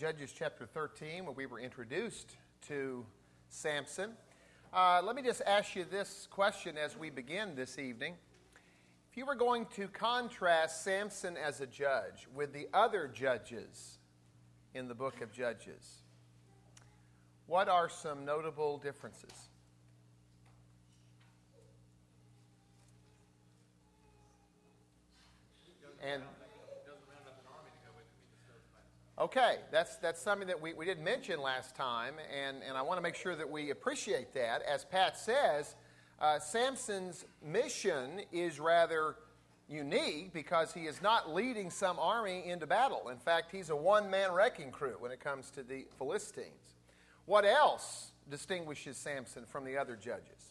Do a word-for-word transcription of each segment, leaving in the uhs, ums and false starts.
Judges chapter thirteen, where we were introduced to Samson. Uh, let me just ask you this question as we begin this evening. If you were going to contrast Samson as a judge with the other judges in the book of Judges, what are some notable differences? And okay, that's that's something that we, we didn't mention last time, and, and I want to make sure that we appreciate that. As Pat says, uh, Samson's mission is rather unique because he is not leading some army into battle. In fact, he's a one-man wrecking crew when it comes to the Philistines. What else distinguishes Samson from the other judges?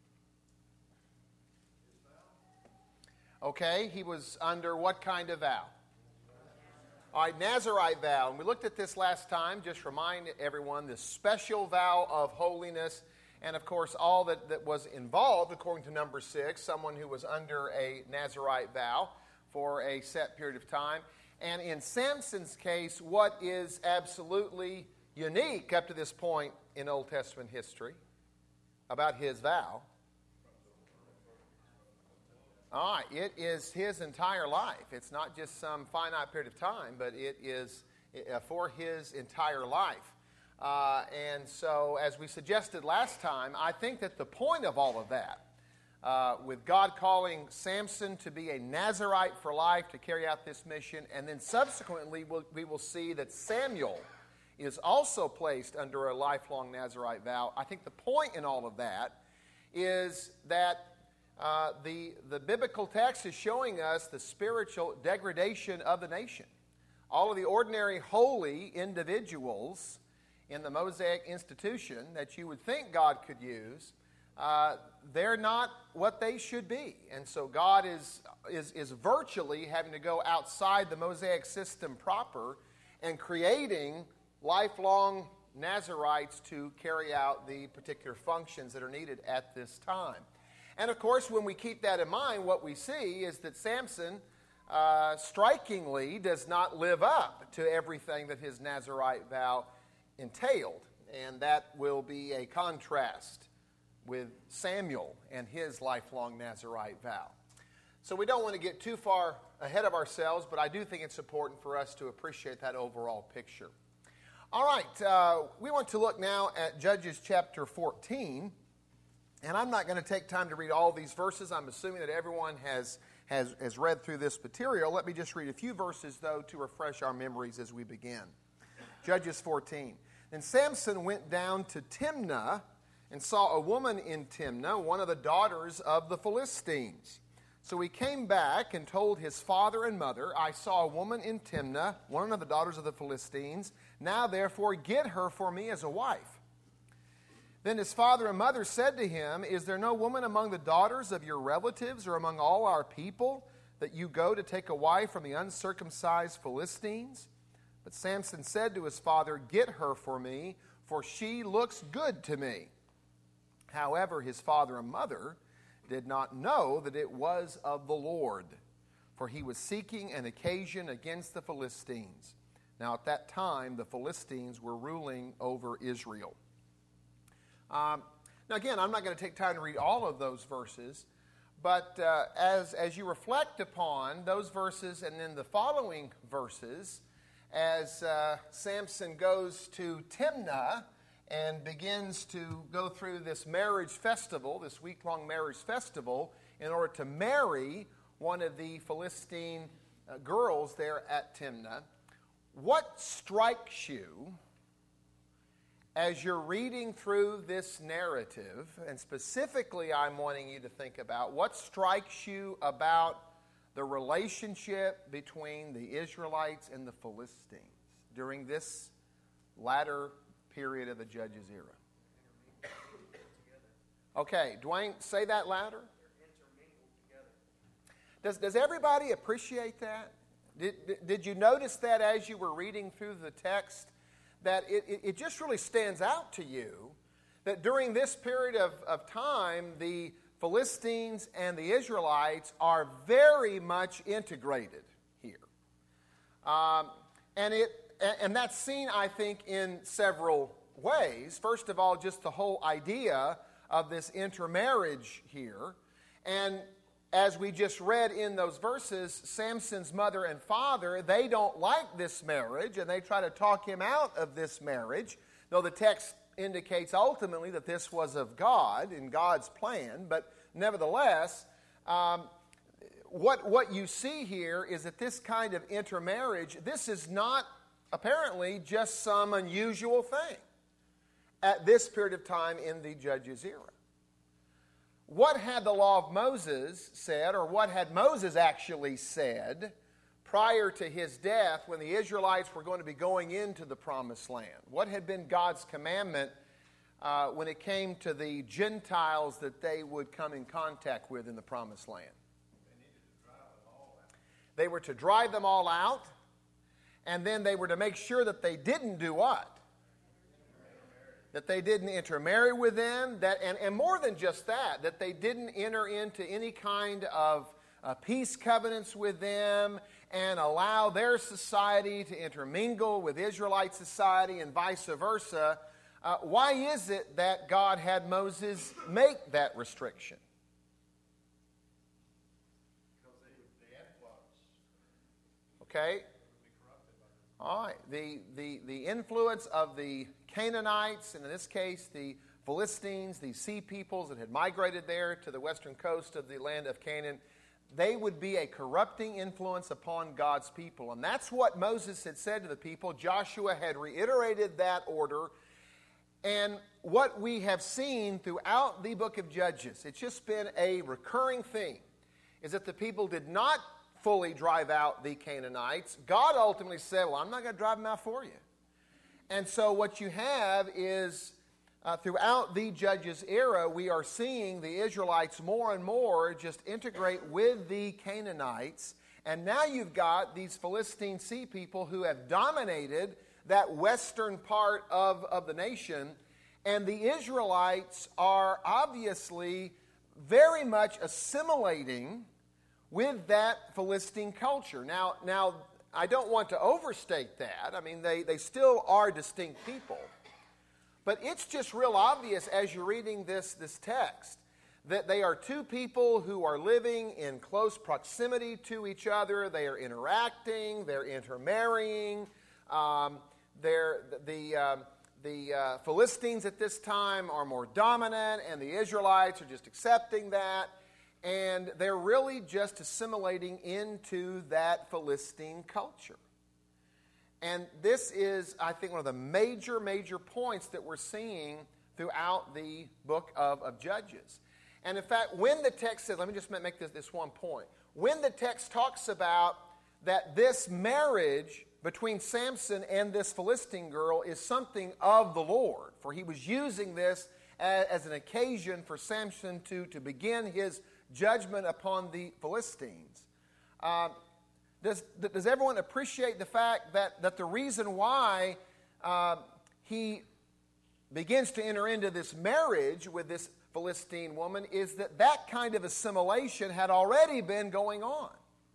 Okay, he was under what kind of vow? All right, Nazirite vow. And we looked at this last time. Just remind everyone the special vow of holiness. And, of course, all that, that was involved, according to number six, someone who was under a Nazirite vow for a set period of time. And in Samson's case, what is absolutely unique up to this point in Old Testament history about his vow? All right, it is his entire life. It's not just some finite period of time, but it is for his entire life. Uh, and so, as we suggested last time, I think that the point of all of that, uh, with God calling Samson to be a Nazirite for life to carry out this mission, and then subsequently we'll, we will see that Samuel is also placed under a lifelong Nazirite vow. I think the point in all of that is that Uh, the, the biblical text is showing us the spiritual degradation of the nation. All of the ordinary holy individuals in the Mosaic institution that you would think God could use, uh, they're not what they should be. And so God is, is, is virtually having to go outside the Mosaic system proper and creating lifelong Nazirites to carry out the particular functions that are needed at this time. And, of course, when we keep that in mind, what we see is that Samson uh, strikingly does not live up to everything that his Nazirite vow entailed. And that will be a contrast with Samuel and his lifelong Nazirite vow. So we don't want to get too far ahead of ourselves, but I do think it's important for us to appreciate that overall picture. All right, uh, we want to look now at Judges chapter fourteen. And I'm not going to take time to read all these verses. I'm assuming that everyone has, has, has read through this material. Let me just read a few verses, though, to refresh our memories as we begin. Judges fourteen. Then Samson went down to Timnah and saw a woman in Timnah, one of the daughters of the Philistines. So he came back and told his father and mother, I saw a woman in Timnah, one of the daughters of the Philistines. Now, therefore, get her for me as a wife. Then his father and mother said to him, Is there no woman among the daughters of your relatives or among all our people that you go to take a wife from the uncircumcised Philistines? But Samson said to his father, Get her for me, for she looks good to me. However, his father and mother did not know that it was of the Lord, for he was seeking an occasion against the Philistines. Now at that time, the Philistines were ruling over Israel. Um, now, again, I'm not going to take time to read all of those verses, but uh, as, as you reflect upon those verses and then the following verses, as uh, Samson goes to Timnah and begins to go through this marriage festival, this week-long marriage festival, in order to marry one of the Philistine uh, girls there at Timnah, what strikes you as you're reading through this narrative, and specifically I'm wanting you to think about what strikes you about the relationship between the Israelites and the Philistines during this latter period of the Judges era? Okay, Dwayne, say that louder. Does, does everybody appreciate that? Did, did you notice that as you were reading through the text? That it, it, it just really stands out to you that during this period of, of time, the Philistines and the Israelites are very much integrated here. Um, and it and, and that's seen, I think, in several ways. First of all, just the whole idea of this intermarriage here. And as we just read in those verses, Samson's mother and father, they don't like this marriage, and they try to talk him out of this marriage, though the text indicates ultimately that this was of God, in God's plan. But nevertheless, um, what, what you see here is that this kind of intermarriage, this is not apparently just some unusual thing at this period of time in the Judges era. What had the law of Moses said, or what had Moses actually said prior to his death when the Israelites were going to be going into the Promised Land? What had been God's commandment uh, when it came to the Gentiles that they would come in contact with in the Promised Land? They needed to drive them all out. They were to drive them all out, and then they were to make sure that they didn't do what? That they didn't intermarry with them, that, and, and more than just that, that they didn't enter into any kind of uh, peace covenants with them and allow their society to intermingle with Israelite society and vice versa. Uh, why is it that God had Moses make that restriction? Because they would be influence. Okay. They would be corrupted by them. All right. The, the, the influence of the Canaanites, and in this case the Philistines, the sea peoples that had migrated there to the western coast of the land of Canaan, they would be a corrupting influence upon God's people. And that's what Moses had said to the people. Joshua had reiterated that order. And what we have seen throughout the book of Judges, it's just been a recurring theme, is that the people did not fully drive out the Canaanites. God ultimately said, well, I'm not going to drive them out for you. And so what you have is, uh, throughout the Judges era, we are seeing the Israelites more and more just integrate with the Canaanites. And now you've got these Philistine sea people who have dominated that western part of, of the nation. And the Israelites are obviously very much assimilating with that Philistine culture. Now, now I don't want to overstate that. I mean, they, they still are distinct people. But it's just real obvious as you're reading this, this text that they are two people who are living in close proximity to each other. They are interacting. They're intermarrying. Um, they're, the um, the uh, Philistines at this time are more dominant, and the Israelites are just accepting that. And they're really just assimilating into that Philistine culture. And this is, I think, one of the major, major points that we're seeing throughout the book of, of Judges. And in fact, when the text says, let me just make this, this one point. When the text talks about that this marriage between Samson and this Philistine girl is something of the Lord, for he was using this as, as an occasion for Samson to, to begin his judgment upon the Philistines. Uh, does, does everyone appreciate the fact that, that the reason why uh, he begins to enter into this marriage with this Philistine woman is that that kind of assimilation had already been going on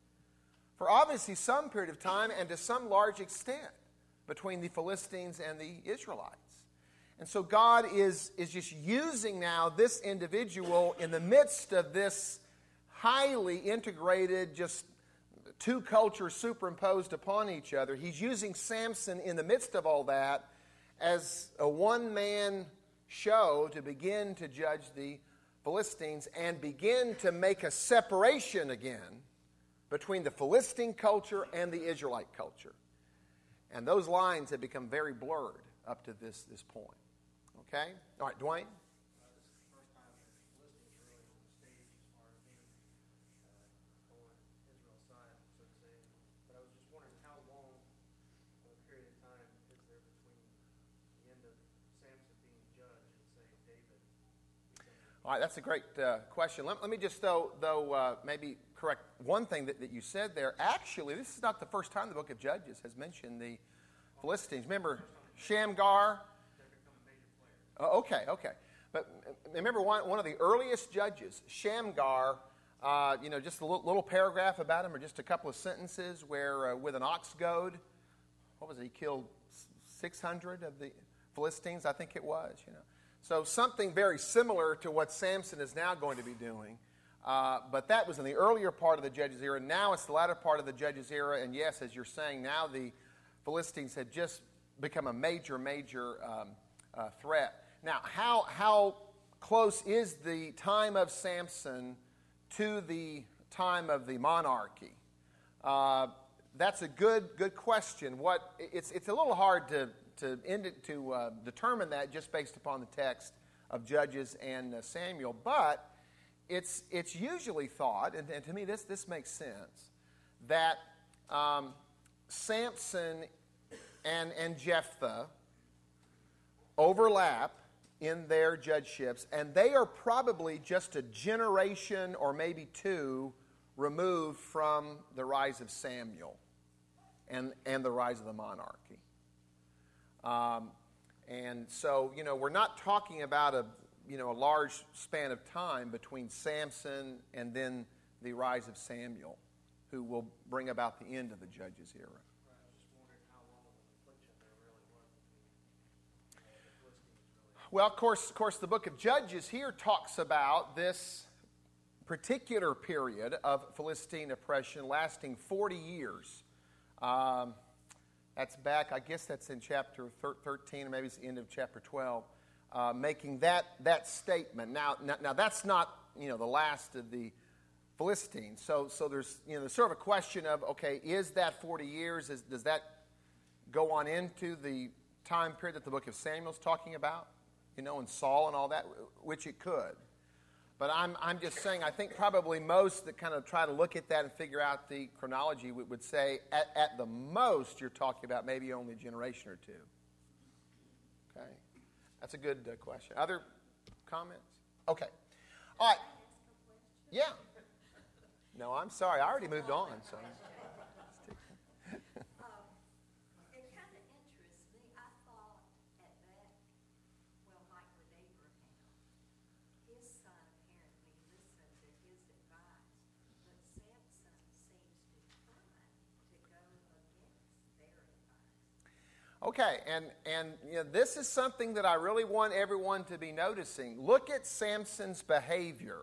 for obviously some period of time and to some large extent between the Philistines and the Israelites. And so God is, is just using now this individual in the midst of this highly integrated, just two cultures superimposed upon each other. He's using Samson in the midst of all that as a one-man show to begin to judge the Philistines and begin to make a separation again between the Philistine culture and the Israelite culture. And those lines have become very blurred up to this, this point. Okay? All right, Dwayne? Uh, this is the first time that the Philistines are really on the stage as far as being uh, on Israel's side, so to say. But I was just wondering how long of a period of time is there between the end of Samson being judged and, say, David? All right, that's a great uh, question. Let, let me just, though, though uh, maybe correct one thing that, that you said there. Actually, this is not the first time the book of Judges has mentioned the Philistines. Remember Shamgar? Oh, okay, okay. But remember one, one of the earliest judges, Shamgar, uh, you know, just a little, little paragraph about him or just a couple of sentences where uh, with an ox goad, what was it? He killed six hundred of the Philistines, I think it was. You know, so something very similar to what Samson is now going to be doing. Uh, but that was in the earlier part of the Judges era. Now it's the latter part of the Judges era. And yes, as you're saying, now the Philistines had just become a major, major um, uh, threat. Now, how how close is the time of Samson to the time of the monarchy? Uh, that's a good good question. What it's it's a little hard to to end it, to uh, determine that just based upon the text of Judges and uh, Samuel, but It's it's usually thought, and, and to me this, this makes sense, that um, Samson and, and Jephthah overlap in their judgeships, and they are probably just a generation or maybe two removed from the rise of Samuel and, and the rise of the monarchy. Um, and so, you know, we're not talking about a you know, a large span of time between Samson and then the rise of Samuel, who will bring about the end of the Judges era. Right, I was just wondering how long of an affliction there really was between uh, the Philistines. Really. Well, of course, of course, the book of Judges here talks about this particular period of Philistine oppression lasting forty years. Um, that's back, I guess that's in chapter thirteen, or maybe it's the end of chapter twelve. Uh, making that that statement. Now, now, now, that's not you know the last of the Philistines. So, so there's you know there's sort of a question of, okay, is that forty years? Is, does that go on into the time period that the book of Samuel's talking about? You know, and Saul and all that, which it could. But I'm I'm just saying, I think probably most that kind of try to look at that and figure out the chronology would, would say at, at the most you're talking about maybe only a generation or two. Okay. That's a good uh, question. Other comments? Okay. All right. Yeah. No, I'm sorry. I already moved on. So. Um, it kind of interests me. I thought at that, well, like with Abraham, his son apparently listened to his advice, but Samson seems determined to go against their advice. Okay, and, and you know, this is something that I really want everyone to be noticing. Look at Samson's behavior,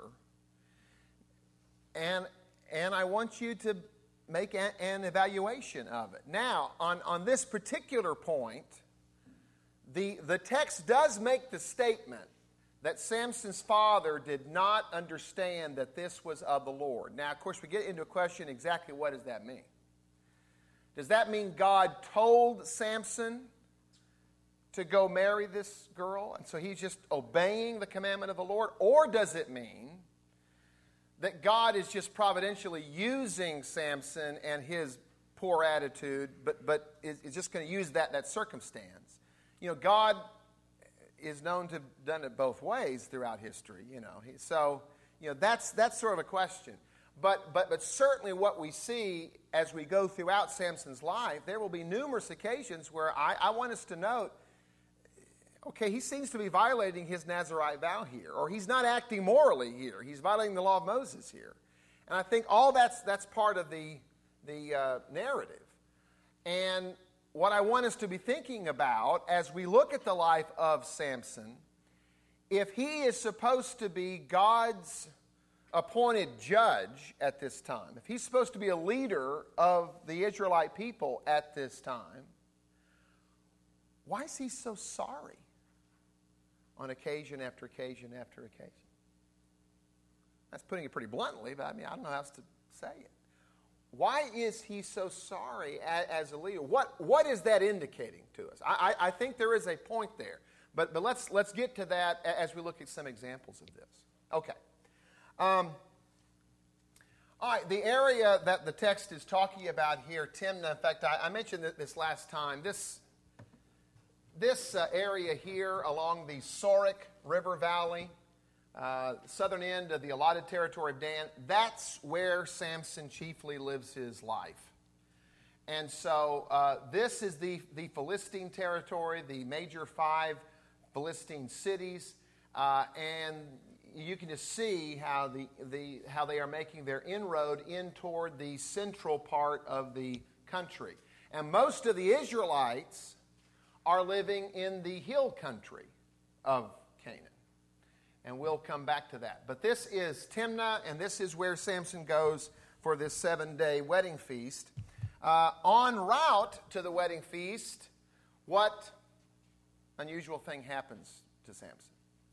and, and I want you to make a, an evaluation of it. Now, on, on this particular point, the, the text does make the statement that Samson's father did not understand that this was of the Lord. Now, of course, we get into a question, exactly what does that mean? Does that mean God told Samson to go marry this girl, and so he's just obeying the commandment of the Lord? Or does it mean that God is just providentially using Samson and his poor attitude, but, but is, is just going to use that, that circumstance? You know, God is known to have done it both ways throughout history, you know. So, you know, that's, that's sort of a question. But, but, but certainly what we see as we go throughout Samson's life, there will be numerous occasions where I, I want us to note, okay, he seems to be violating his Nazirite vow here, or he's not acting morally here. He's violating the law of Moses here. And I think all that's, that's part of the, the uh, narrative. And what I want us to be thinking about as we look at the life of Samson, if he is supposed to be God's appointed judge at this time, if he's supposed to be a leader of the Israelite people at this time, why is he so sorry on occasion after occasion after occasion? That's putting it pretty bluntly, but I mean, I don't know how else to say it. Why is he so sorry as, as a leader? What what is that indicating to us? I, I, I think there is a point there, but but let's let's get to that as we look at some examples of this. Okay. Um, all right, the area that the text is talking about here, Timnah, in fact, I, I mentioned this last time. This, this uh, area here along the Sorek River Valley, uh, southern end of the allotted territory of Dan, that's where Samson chiefly lives his life. And so uh, this is the, the Philistine territory, the major five Philistine cities, uh, and you can just see how the, the how they are making their inroad in toward the central part of the country. And most of the Israelites are living in the hill country of Canaan. And we'll come back to that. But this is Timnah, and this is where Samson goes for this seven-day wedding feast. Uh, en route to the wedding feast, what unusual thing happens to Samson?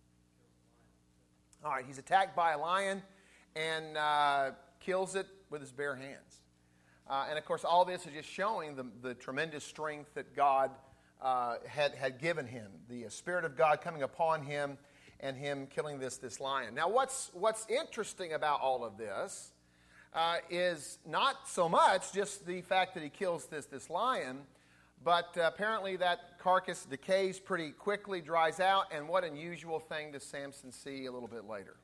All right, he's attacked by a lion and uh, kills it with his bare hands. Uh, and, of course, all this is just showing the, the tremendous strength that God uh, had, had given him, the Spirit of God coming upon him and him killing this, this lion. Now, what's, what's interesting about all of this uh, is not so much just the fact that he kills this, this lion, but uh, apparently that carcass decays pretty quickly, dries out, and what unusual thing does Samson see a little bit later?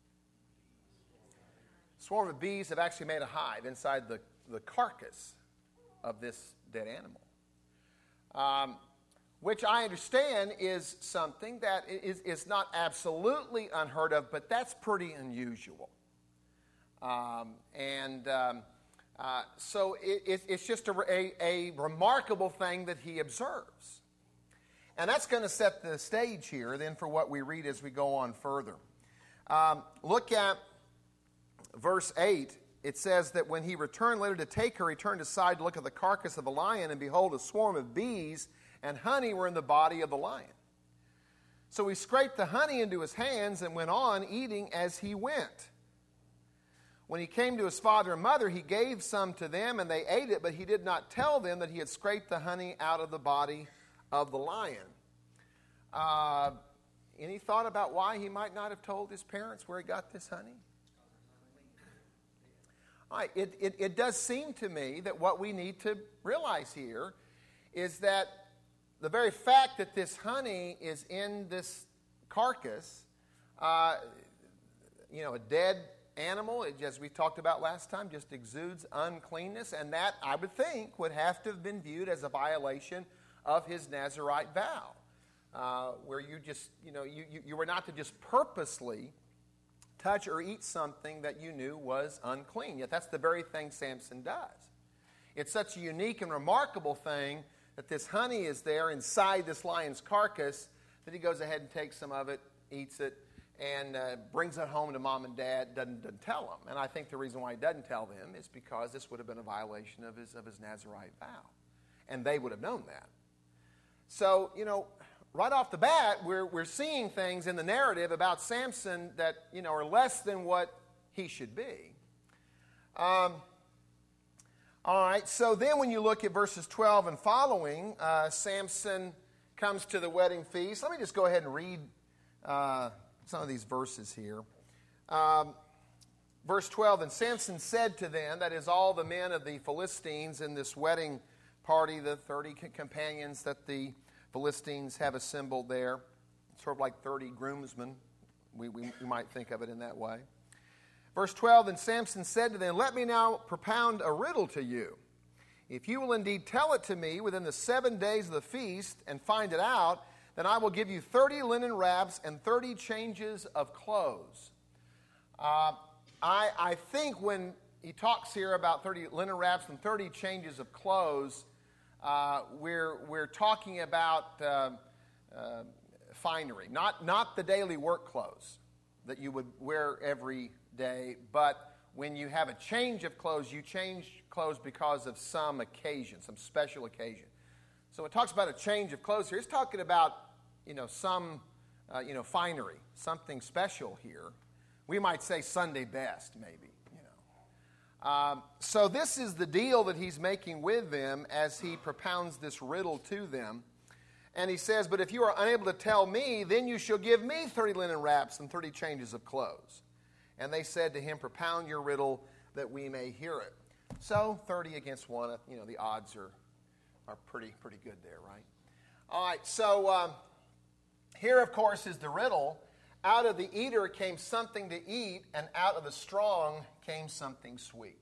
A swarm of bees have actually made a hive inside the, the carcass of this dead animal. Um, which I understand is something that is, is not absolutely unheard of, but that's pretty unusual. Um, and um, uh, so it, it, it's just a, a, a remarkable thing that he observes. And that's going to set the stage here then for what we read as we go on further. Um, look at verse eight. It says that when he returned later to take her, he turned aside to look at the carcass of the lion, and behold, a swarm of bees and honey were in the body of the lion. So he scraped the honey into his hands and went on eating as he went. When he came to his father and mother, he gave some to them, and they ate it, but he did not tell them that he had scraped the honey out of the body of the lion. Uh, any thought about why he might not have told his parents where he got this honey? All right, it, it, it does seem to me that what we need to realize here is that the very fact that this honey is in this carcass, uh, you know, a dead animal, it, as we talked about last time, just exudes uncleanness, and that, I would think, would have to have been viewed as a violation of his Nazirite vow, uh, where you just, you know, you, you, you were not to just purposely touch or eat something that you knew was unclean. Yet that's the very thing Samson does. It's such a unique and remarkable thing that this honey is there inside this lion's carcass that he goes ahead and takes some of it, eats it, and uh, brings it home to mom and dad, doesn't, doesn't tell them. And I think the reason why he doesn't tell them is because this would have been a violation of his, of his Nazirite vow. And they would have known that. So, you know, right off the bat, we're, we're seeing things in the narrative about Samson that, you know, are less than what he should be. Um, all right, so then when you look at verses twelve and following, uh, Samson comes to the wedding feast. Let me just go ahead and read uh, some of these verses here. Um, verse twelve, and Samson said to them, that is all the men of the Philistines in this wedding party, the thirty companions that the Philistines have assembled there, sort of like thirty groomsmen. We, we, we might think of it in that way. Verse twelve, and Samson said to them, let me now propound a riddle to you. If you will indeed tell it to me within the seven days of the feast and find it out, then I will give you thirty linen wraps and thirty changes of clothes. Uh, I, I think when he talks here about thirty linen wraps and thirty changes of clothes, uh, we're, we're talking about uh, uh, finery, not, not the daily work clothes that you would wear every day, but when you have a change of clothes, you change clothes because of some occasion, some special occasion. So it talks about a change of clothes here. It's talking about, you know, some, uh, you know, finery, something special here. We might say Sunday best, maybe, you know. Um, so this is the deal that he's making with them as he propounds this riddle to them. And he says, but if you are unable to tell me, then you shall give me thirty linen wraps and thirty changes of clothes. And they said to him, propound your riddle that we may hear it. So thirty against one, you know, the odds are are pretty pretty good there, right? All right, so um, here, of course, is the riddle. Out of the eater came something to eat, and out of the strong came something sweet.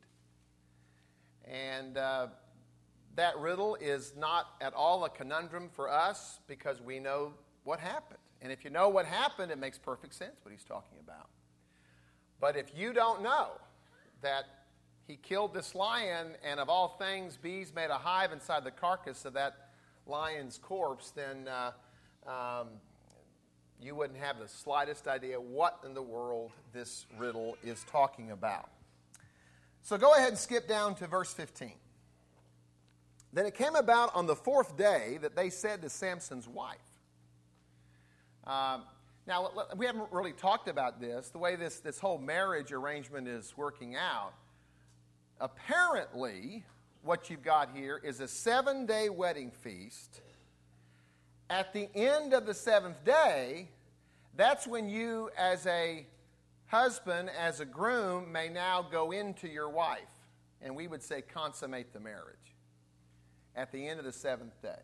And uh, that riddle is not at all a conundrum for us because we know what happened. And if you know what happened, it makes perfect sense what he's talking about. But if you don't know that he killed this lion, and of all things, bees made a hive inside the carcass of that lion's corpse, then uh, um, you wouldn't have the slightest idea what in the world this riddle is talking about. So go ahead and skip down to verse fifteen. Then it came about on the fourth day that they said to Samson's wife. Um, now, we haven't really talked about this, the way this, this whole marriage arrangement is working out. Apparently, what you've got here is a seven-day wedding feast. At the end of the seventh day, that's when you, as a husband, as a groom, may now go into your wife. And we would say consummate the marriage at the end of the seventh day.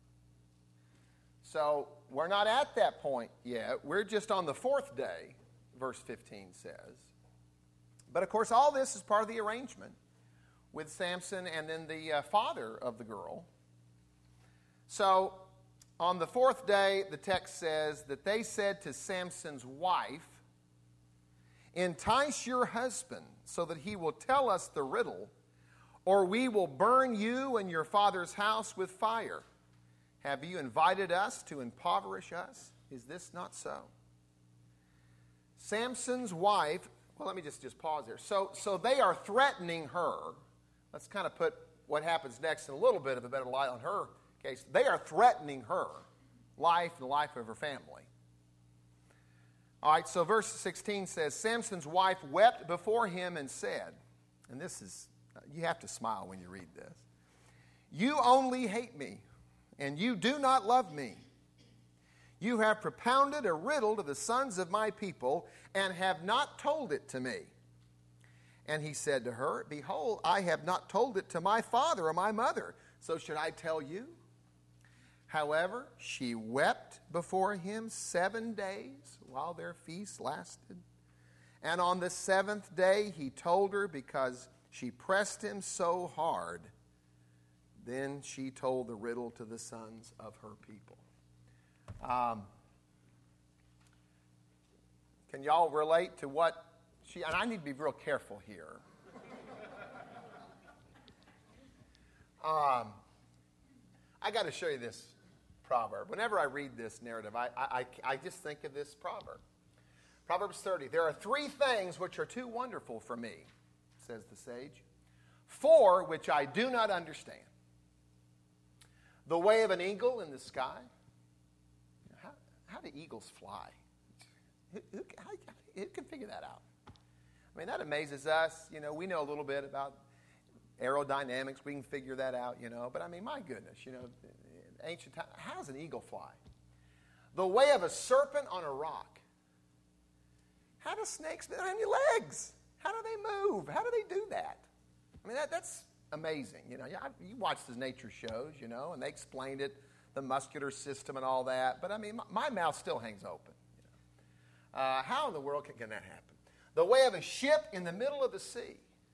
So we're not at that point yet. We're just on the fourth day, verse fifteen says. But of course, all this is part of the arrangement with Samson and then the uh, father of the girl. So on the fourth day, the text says that they said to Samson's wife, "Entice your husband so that he will tell us the riddle, or we will burn you and your father's house with fire. Have you invited us to impoverish us? Is this not so?" Samson's wife, well, let me just, just pause there. So, so they are threatening her. Let's kind of put what happens next in a little bit of a better light on her case. They are threatening her life and the life of her family. All right, so verse sixteen says, Samson's wife wept before him and said, and this is, you have to smile when you read this, "You only hate me, and you do not love me. You have propounded a riddle to the sons of my people, and have not told it to me." And he said to her, "Behold, I have not told it to my father or my mother, so should I tell you?" However, she wept before him seven days while their feast lasted. And on the seventh day he told her, because she pressed him so hard. Then she told the riddle to the sons of her people. Um, can y'all relate to what she... And I need to be real careful here. um, I got to show you this proverb. Whenever I read this narrative, I, I, I just think of this proverb. Proverbs thirty. "There are three things which are too wonderful for me," says the sage, "four which I do not understand. The way of an eagle in the sky." How, how do eagles fly? Who, who, how, who can figure that out? I mean, that amazes us. You know, we know a little bit about aerodynamics. We can figure that out, you know. But, I mean, my goodness, you know, ancient time, how does an eagle fly? The way of a serpent on a rock. How do snakes have any legs? How do they move? How do they do that? I mean, that, that's amazing. You know, you watch the nature shows, you know, and they explained it, the muscular system and all that. But, I mean, my, my mouth still hangs open. You know. uh, how in the world can, can that happen? The way of a ship in the middle of the sea.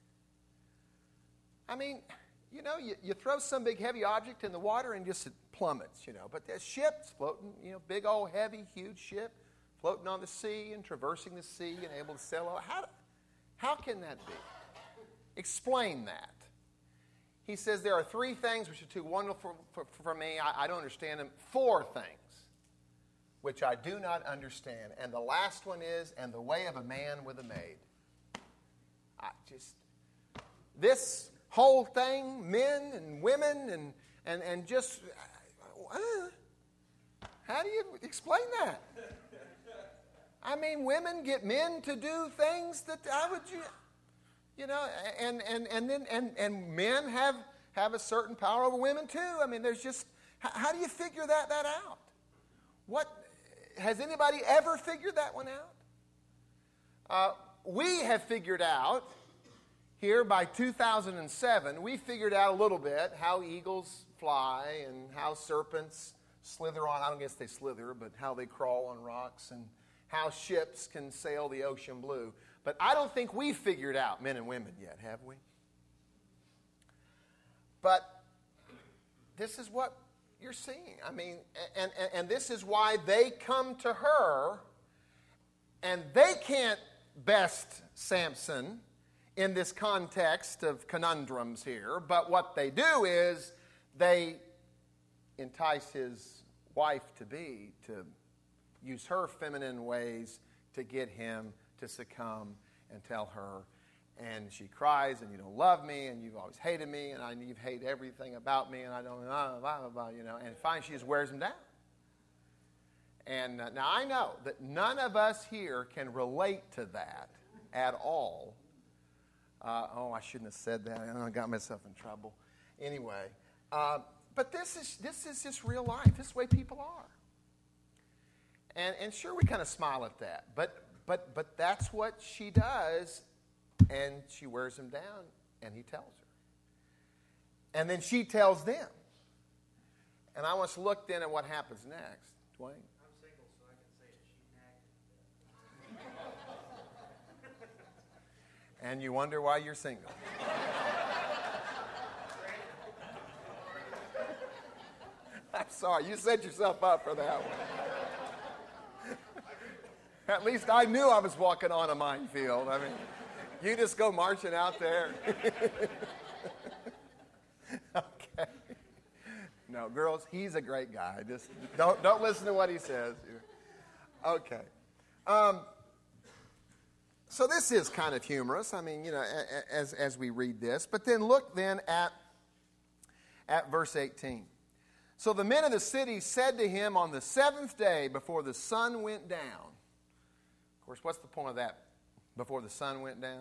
I mean, you know, you, you throw some big heavy object in the water and just it plummets, you know. But that ship's floating, you know, big old heavy, huge ship, floating on the sea and traversing the sea and able to sail out. How, how can that be? Explain that. He says there are three things which are too wonderful for, for, for me. I, I don't understand them. Four things which I do not understand. And the last one is, and the way of a man with a maid. I just, this whole thing, men and women and, and, and just, uh, how do you explain that? I mean, women get men to do things that I would, you, you know, and, and, and then, and, and men have, have a certain power over women too. I mean, there's just, how, how do you figure that, that out? What, has anybody ever figured that one out? Uh, we have figured out, here by two thousand seven, we figured out a little bit how eagles fly and how serpents slither on, I don't guess they slither, but how they crawl on rocks and how ships can sail the ocean blue. But I don't think we figured out men and women yet, have we? But this is what you're seeing. I mean, and, and, and this is why they come to her, and they can't best Samson in this context of conundrums here, but what they do is they entice his wife-to-be to use her feminine ways to get him to succumb and tell her. And she cries, and you don't love me, and you've always hated me, and I, you hate everything about me, and I don't, blah, blah, blah, blah, you know. And finally, she just wears him down. And uh, now I know that none of us here can relate to that at all. Uh, oh, I shouldn't have said that. I got myself in trouble. Anyway, uh, but this is this is just real life. This is the way people are. And and sure, we kind of smile at that, but but but that's what she does. And she wears him down, and he tells her. And then she tells them. And I want us to look then at what happens next. Dwayne? I'm single, so I can say it. She nagged me. And you wonder why you're single. I'm sorry, you set yourself up for that one. At least I knew I was walking on a minefield. I mean... You just go marching out there. Okay. No, girls, he's a great guy. Just don't don't listen to what he says. Okay. Um, so this is kind of humorous. I mean, you know, as as we read this, but then look then at at verse eighteen. So the men of the city said to him on the seventh day before the sun went down. Of course, what's the point of that? Before the sun went down?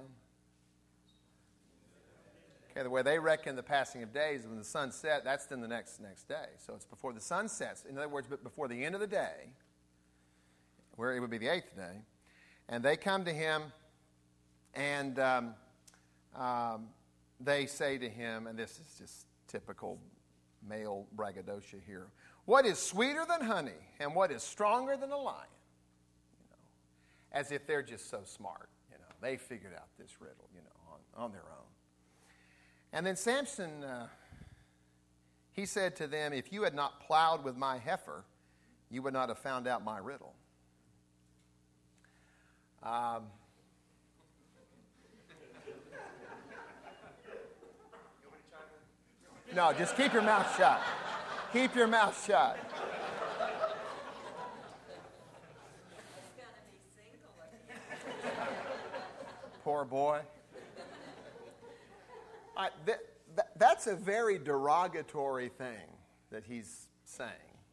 Okay, the way they reckon the passing of days, when the sun set, that's then the next next day. So it's before the sun sets. In other words, before the end of the day, where it would be the eighth day. And they come to him, and um, um, they say to him, and this is just typical male braggadocio here, what is sweeter than honey, and what is stronger than a lion? You know, as if they're just so smart. They figured out this riddle, you know, on, on their own. And then Samson, uh, he said to them, if you had not plowed with my heifer, you would not have found out my riddle. Um, no, just keep your mouth shut. Keep your mouth shut. Poor boy. Uh, th- th- that's a very derogatory thing that he's saying.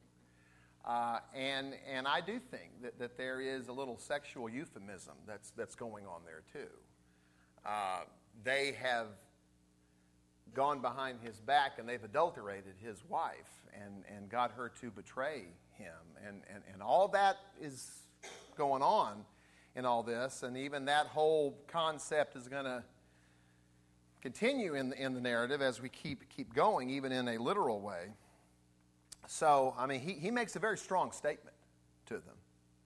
Uh, and and I do think that, that there is a little sexual euphemism that's that's going on there too. Uh, they have gone behind his back and they've adulterated his wife and, and got her to betray him. And, and, and all that is going on in all this, and even that whole concept is going to continue in the, in the narrative as we keep keep going, even in a literal way. So, I mean, he, he makes a very strong statement to them.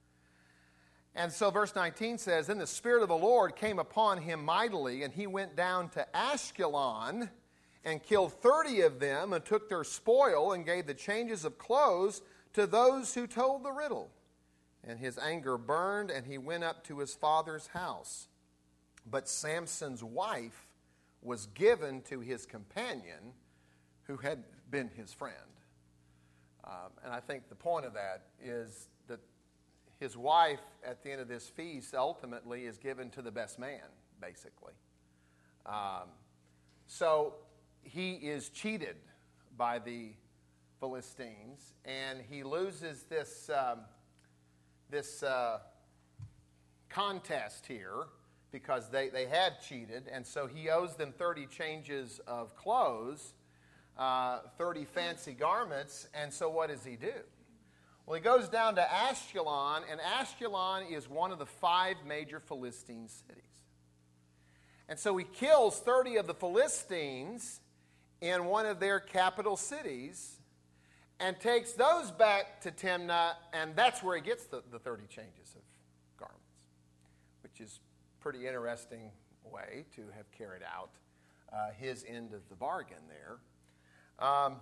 And so verse nineteen says, then the Spirit of the Lord came upon him mightily, and he went down to Ashkelon and killed thirty of them and took their spoil and gave the changes of clothes to those who told the riddle. And his anger burned, and he went up to his father's house. But Samson's wife was given to his companion, who had been his friend. Um, and I think the point of that is that his wife, at the end of this feast, ultimately is given to the best man, basically. Um, so he is cheated by the Philistines, and he loses this... Um, this uh, contest here because they, they had cheated, and so he owes them thirty changes of clothes, uh, thirty fancy garments, and so what does he do? Well, he goes down to Ashkelon, and Ashkelon is one of the five major Philistine cities. And so he kills thirty of the Philistines in one of their capital cities, and takes those back to Timnah, and that's where he gets the, the thirty changes of garments, which is a pretty interesting way to have carried out uh, his end of the bargain there. Um,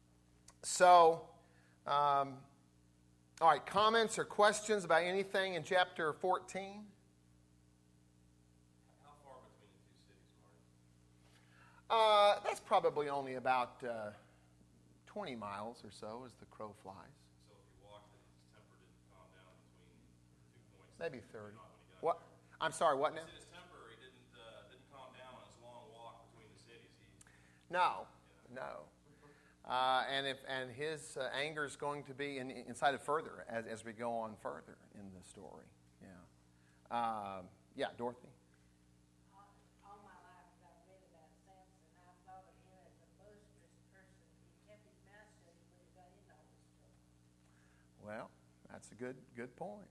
so, um, all right, comments or questions about anything in chapter fourteen? How far between the two cities Uh, that's probably only about uh, twenty miles or so as the crow flies. So if you walked and his temper didn't calm down between two points. Maybe then thirty. not when he got What? there. I'm sorry, what now? He said his temper he didn't uh, didn't calm down on his long walk between the cities. He, No, no. Uh, and if and his uh, anger is going to be in, incited further as, as we go on further in the story. Yeah. Um, yeah, Dorothy. All all my life I've read about Samson, I thought of him as a boisterous person. He kept his mouth shut, he would have got into all this trouble. Well, that's a good good point.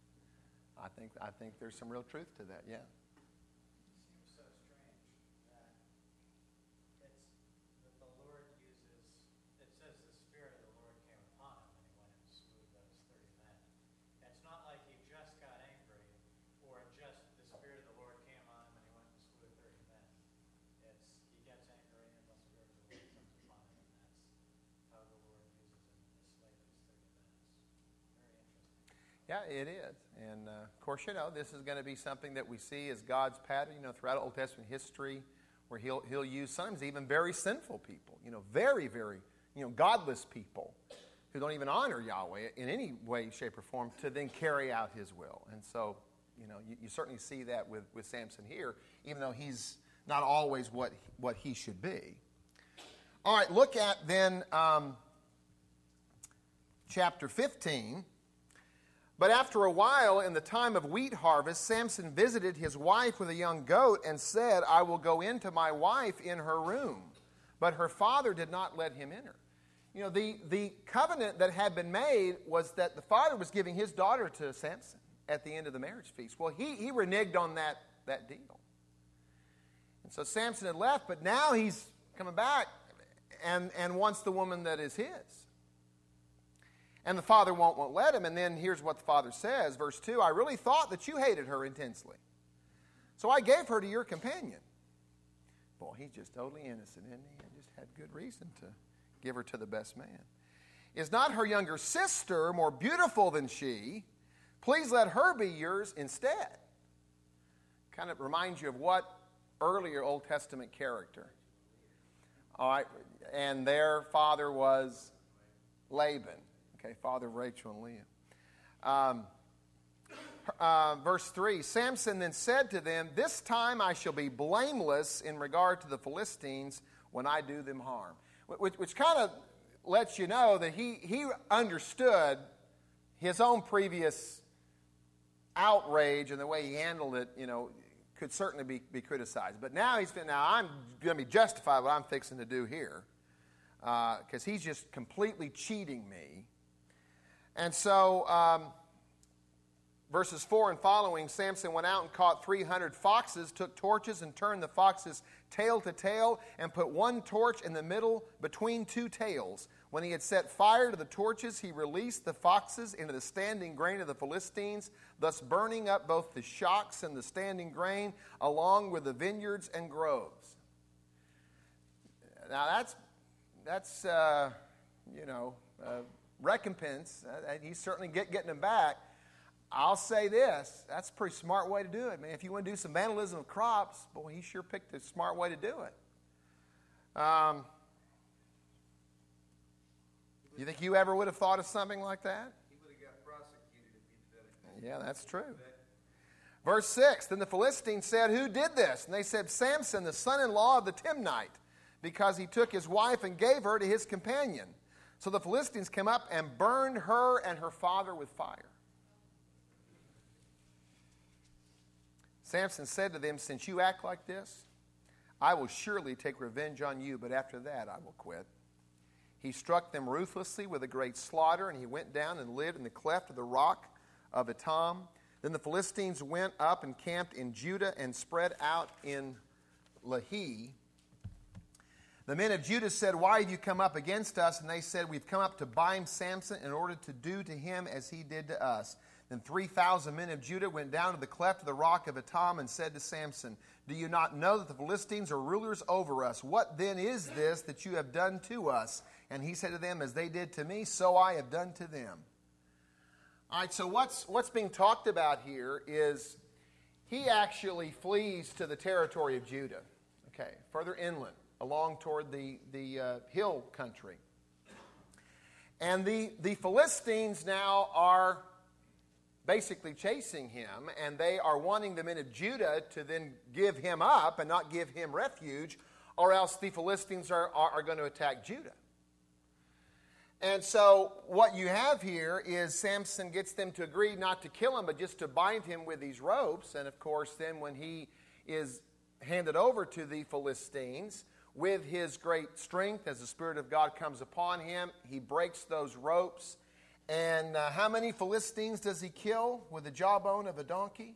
I think I think there's some real truth to that. Yeah. It seems so strange that it's that the Lord uses. It says the Spirit of the Lord came upon him and he went and slew those thirty men. It's not like he just got angry, or just the Spirit of the Lord came on him and he went and slew thirty men. It's he gets angry and the Spirit of the Lord comes upon him, and that's how the Lord uses him to slay these thirty men. It's very interesting. Yeah, it is. And, uh, of course, you know, this is going to be something that we see as God's pattern, you know, throughout Old Testament history, where he'll, he'll use sometimes even very sinful people, you know, very, very, you know, godless people who don't even honor Yahweh in any way, shape, or form to then carry out his will. And so, you know, you, you certainly see that with, with Samson here, even though he's not always what, what he should be. All right, look at then um, chapter fifteen. But after a while, in the time of wheat harvest, Samson visited his wife with a young goat and said, I will go into my wife in her room. But her father did not let him enter. You know, the, the covenant that had been made was that the father was giving his daughter to Samson at the end of the marriage feast. Well, he, he reneged on that, that deal. And so Samson had left, but now he's coming back and, and wants the woman that is his. And the father won't, won't let him. And then here's what the father says, verse two, I really thought that you hated her intensely. So I gave her to your companion. Boy, he's just totally innocent, isn't he? And just had good reason to give her to the best man. Is not her younger sister more beautiful than she? Please let her be yours instead. Kind of reminds you of what earlier Old Testament character? All right, and their father was Laban. Okay, father of Rachel and Leah. Um, uh, verse three, Samson then said to them, this time I shall be blameless in regard to the Philistines when I do them harm. Which, which kind of lets you know that he, he understood his own previous outrage and the way he handled it, you know, could certainly be, be criticized. But now he's now I'm going to be justified what I'm fixing to do here because uh, he's just completely cheating me. And so, um, verses four and following, Samson went out and caught three hundred foxes, took torches and turned the foxes tail to tail, and put one torch in the middle between two tails. When he had set fire to the torches, he released the foxes into the standing grain of the Philistines, thus burning up both the shocks and the standing grain, along with the vineyards and groves. Now that's, that's uh, you know... Uh, recompense. Uh, he's certainly get, getting them back. I'll say this, that's a pretty smart way to do it, man. If you want to do some vandalism of crops, boy, he sure picked a smart way to do it. Um, you think you ever would have thought of something like that? He would have got prosecuted if he did that. Yeah, that's true. Verse six, then the Philistines said, who did this? And they said, Samson, the son-in-law of the Timnite, because he took his wife and gave her to his companion. So the Philistines came up and burned her and her father with fire. Samson said to them, since you act like this, I will surely take revenge on you, but after that I will quit. He struck them ruthlessly with a great slaughter, and he went down and lived in the cleft of the rock of Etam. Then the Philistines went up and camped in Judah and spread out in Lehi. The men of Judah said, why have you come up against us? And they said, we've come up to bind Samson in order to do to him as he did to us. Then three thousand men of Judah went down to the cleft of the rock of Etam and said to Samson, do you not know that the Philistines are rulers over us? What then is this that you have done to us? And he said to them, as they did to me, so I have done to them. All right, so what's, what's being talked about here is he actually flees to the territory of Judah, okay, further inland. along toward the, the uh, hill country. And the, the Philistines now are basically chasing him, and they are wanting the men of Judah to then give him up and not give him refuge, or else the Philistines are, are, are going to attack Judah. And so what you have here is Samson gets them to agree not to kill him, but just to bind him with these ropes. And of course, then when he is handed over to the Philistines, with his great strength, as the Spirit of God comes upon him, he breaks those ropes. And uh, how many Philistines does he kill with the jawbone of a donkey?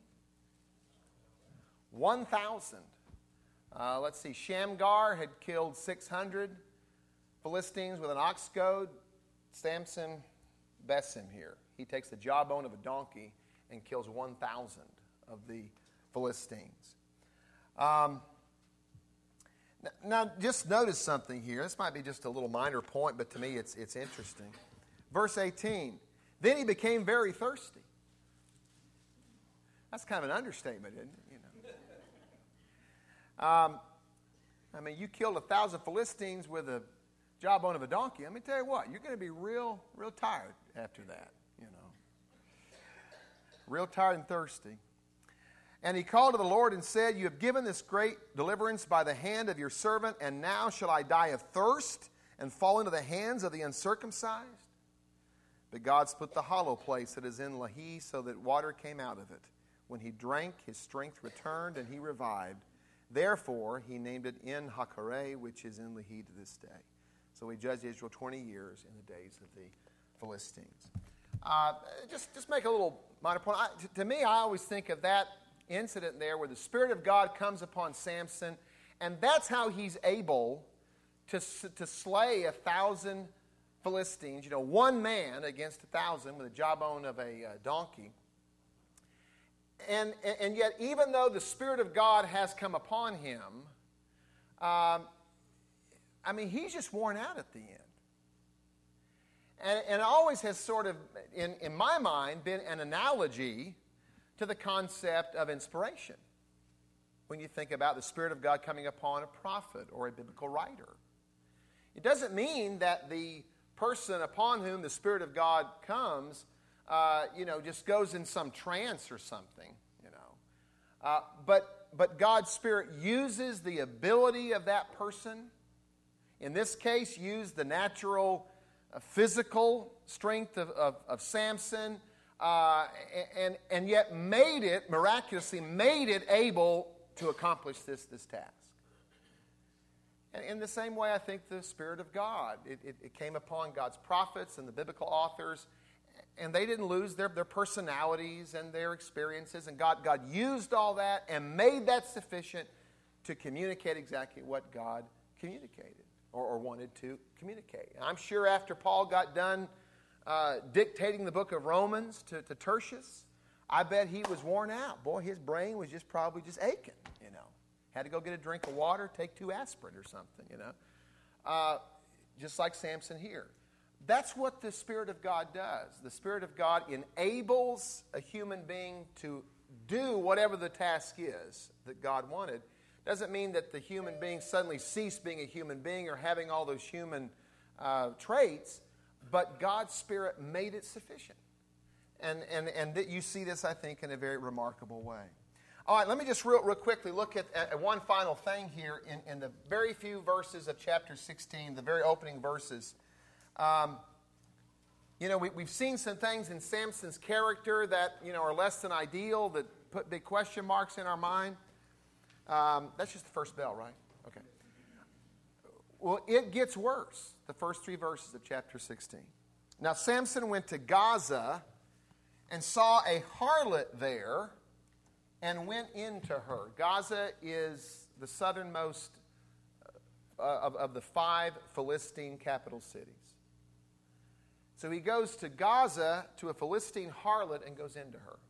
one thousand. Uh, let's see, Shamgar had killed six hundred Philistines with an ox goad. Samson bests him here. He takes the jawbone of a donkey and kills one thousand of the Philistines. Um, now, just notice something here. This might be just a little minor point, but to me it's, it's interesting. Verse eighteen, then he became very thirsty. That's kind of an understatement, isn't it? You know. Um, I mean, you killed a thousand Philistines with a jawbone of a donkey. Let me tell you what, you're going to be real, real tired after that, you know. Real tired and thirsty. And he called to the Lord and said, you have given this great deliverance by the hand of your servant, and now shall I die of thirst and fall into the hands of the uncircumcised? But God split the hollow place that is in Lehi, so that water came out of it. When he drank, his strength returned, and he revived. Therefore, he named it En Hakkore, which is in Lehi to this day. So he judged Israel twenty years in the days of the Philistines. Uh, just, just make a little minor point. I, to, to me, I always think of that incident there where the Spirit of God comes upon Samson, and that's how he's able to, to slay a thousand Philistines, you know, one man against a thousand with a jawbone of a uh, donkey. And, and yet, even though the Spirit of God has come upon him, um, I mean, he's just worn out at the end. And, and it always has sort of, in, in my mind, been an analogy to the concept of inspiration. When you think about the Spirit of God coming upon a prophet or a biblical writer. It doesn't mean that the person upon whom the Spirit of God comes, uh, you know, just goes in some trance or something, you know. Uh, but, but God's Spirit uses the ability of that person. In this case, used the natural uh, physical strength of, of, of Samson, uh, and, and yet made it, miraculously made it able to accomplish this, this task. And in the same way, I think the Spirit of God, it, it, it came upon God's prophets and the biblical authors, and they didn't lose their, their personalities and their experiences, and God, God used all that and made that sufficient to communicate exactly what God communicated or, or wanted to communicate. And I'm sure after Paul got done uh, dictating the book of Romans to, to Tertius, I bet he was worn out. Boy, his brain was just probably just aching, you know. Had to go get a drink of water, take two aspirin or something, you know. Uh, just like Samson here. That's what the Spirit of God does. The Spirit of God enables a human being to do whatever the task is that God wanted. Doesn't mean that the human being suddenly ceased being a human being or having all those human uh, traits, but God's Spirit made it sufficient. And, and, and that you see this, I think, in a very remarkable way. All right, let me just real, real quickly look at, at one final thing here in, in the very few verses of chapter sixteen, the very opening verses. Um, you know, we, we've seen some things in Samson's character that, you know, are less than ideal, that put big question marks in our mind. Um, that's just the first bell, right? Okay. Well, it gets worse, the first three verses of chapter sixteen. Now, Samson went to Gaza and saw a harlot there and went into her. Gaza is the southernmost uh, of, of the five Philistine capital cities. So he goes to Gaza to a Philistine harlot and goes into her.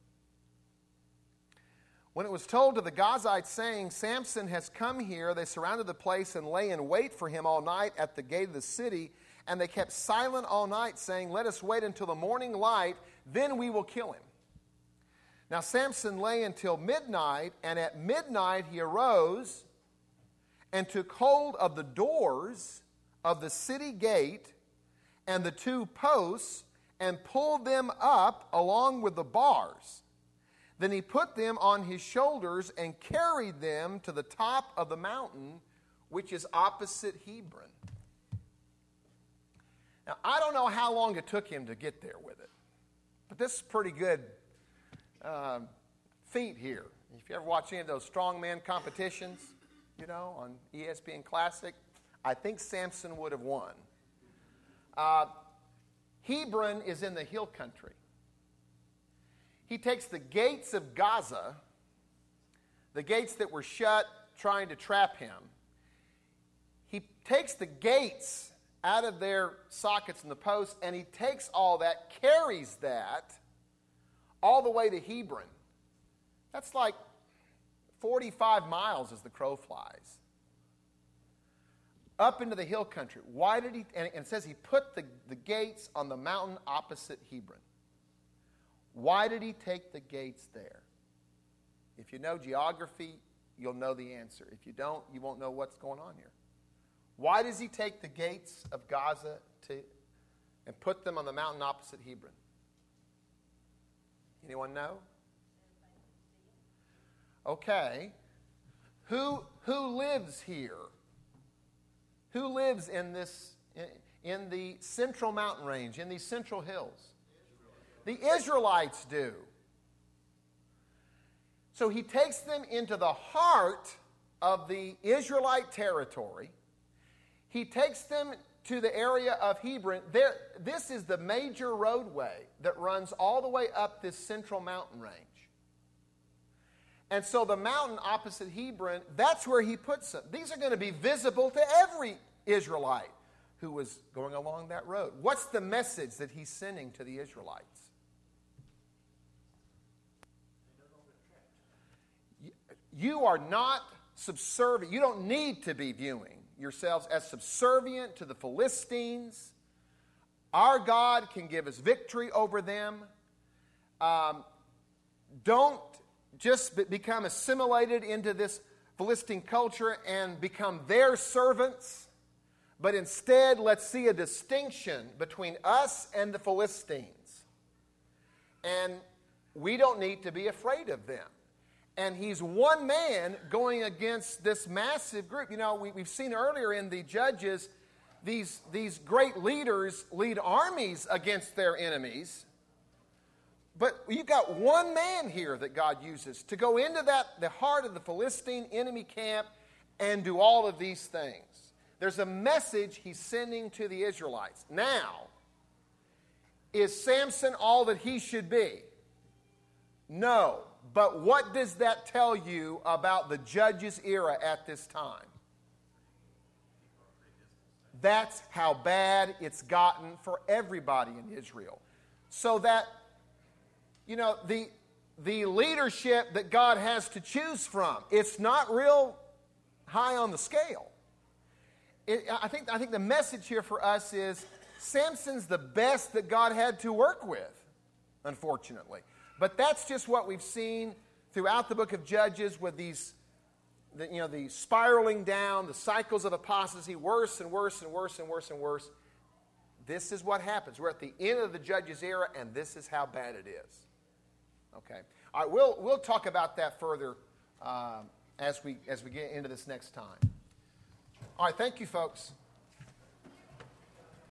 When it was told to the Gazites, saying, Samson has come here, they surrounded the place and lay in wait for him all night at the gate of the city. And they kept silent all night, saying, let us wait until the morning light, then we will kill him. Now Samson lay until midnight, and at midnight he arose and took hold of the doors of the city gate and the two posts, and pulled them up along with the bars. Then he put them on his shoulders and carried them to the top of the mountain, which is opposite Hebron. Now, I don't know how long it took him to get there with it, but this is pretty good uh, feat here. If you ever watch any of those strongman competitions, you know, on E S P N Classic, I think Samson would have won. Uh, Hebron is in the hill country. He takes the gates of Gaza, the gates that were shut trying to trap him. He takes the gates out of their sockets in the posts, and he takes all that, carries that all the way to Hebron. That's like forty-five miles as the crow flies. Up into the hill country. Why did he, and it says he put the, the gates on the mountain opposite Hebron. Why did he take the gates there? If you know geography, you'll know the answer. If you don't, you won't know what's going on here. Why does he take the gates of Gaza to, and put them on the mountain opposite Hebron? Anyone know? Okay. Who, who lives here? Who lives in this, in, in the central mountain range, in these central hills? The Israelites do. So he takes them into the heart of the Israelite territory. He takes them to the area of Hebron. There, this is the major roadway that runs all the way up this central mountain range. And so the mountain opposite Hebron, that's where he puts them. These are going to be visible to every Israelite who was going along that road. What's the message that he's sending to the Israelites? You are not subservient. You don't need to be viewing yourselves as subservient to the Philistines. Our God can give us victory over them. Um, don't just be- become assimilated into this Philistine culture and become their servants, but instead let's see a distinction between us and the Philistines. And we don't need to be afraid of them. And he's one man going against this massive group. You know, we, we've seen earlier in the Judges, these, these great leaders lead armies against their enemies. But you've got one man here that God uses to go into that the heart of the Philistine enemy camp and do all of these things. There's a message he's sending to the Israelites. Now, is Samson all that he should be? No. But what does that tell you about the Judges era at this time? That's how bad it's gotten for everybody in Israel. So that, you know, the, the leadership that God has to choose from, it's not real high on the scale. It, I think, I think the message here for us is Samson's the best that God had to work with, unfortunately. But that's just what we've seen throughout the book of Judges with these, the, you know, the spiraling down, the cycles of apostasy, worse and worse and worse and worse and worse. This is what happens. We're at the end of the Judges era, and this is how bad it is. Okay. All right, we'll, we'll talk about that further um, as we, as we get into this next time. All right, thank you, folks.